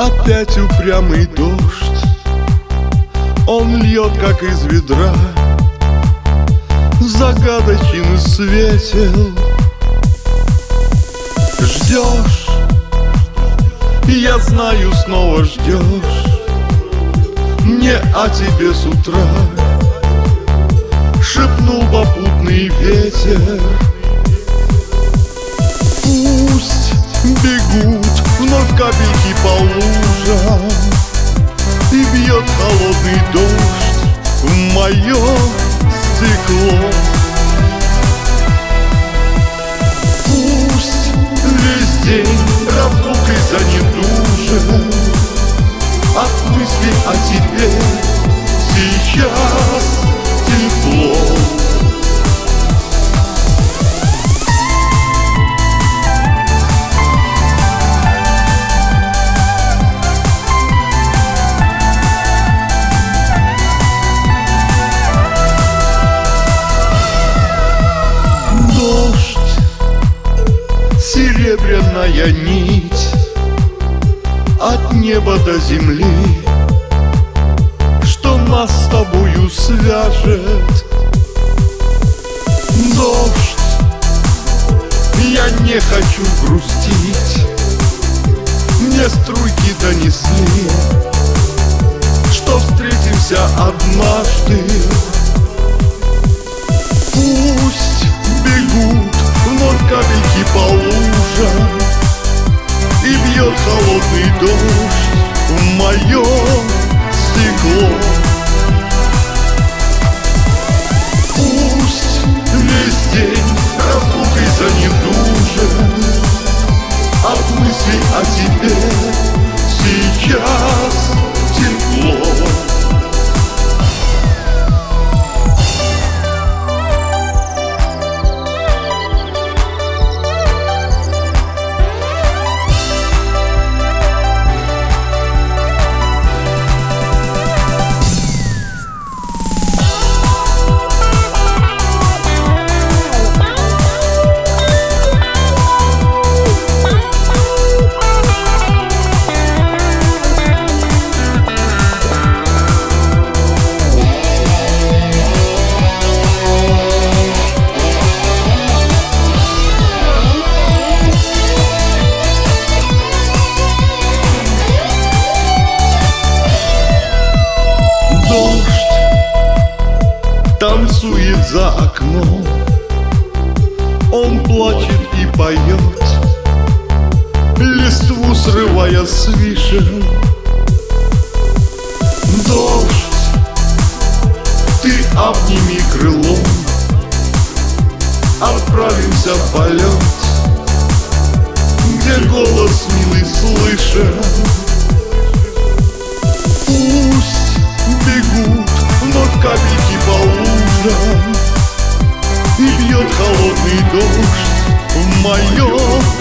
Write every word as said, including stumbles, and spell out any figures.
Опять упрямый дождь, он льет, как из ведра, загадочен и светел. Ждешь, я знаю, снова ждешь, не о тебе с утра шепнул попутный ветер. Пусть бегут вновь капельки по лужам, и бьет холодный дождь в мое стекло. Пусть весь день разлукой занедужен, от мысли о тебе сейчас тепло. Серебряная нить от неба до земли, что нас с тобою свяжет. Дождь, я не хочу грустить, мне струйки донесли, что встретимся однажды. Пусть бегут вновь капельки по лужам, и бьет холодный дождь в мое стекло. Пусть весь день разлукой занедужен, от мыслей о тебе сейчас тепло. Танцует за окном, он плачет и поет, листву срывая с вишен. Дождь, ты обними крылом, отправимся в полет, где голос милый слышен. Пусть бегут вновь капельки по лужам, и бьет холодный дождь в мое